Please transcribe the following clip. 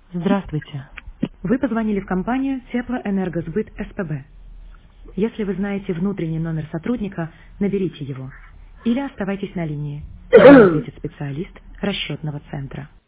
Здравствуйте. Вы позвонили в компанию Теплоэнергосбыт СПБ. Если вы знаете внутренний номер сотрудника, наберите его. Или оставайтесь на линии. Вам ответит специалист расчетного центра.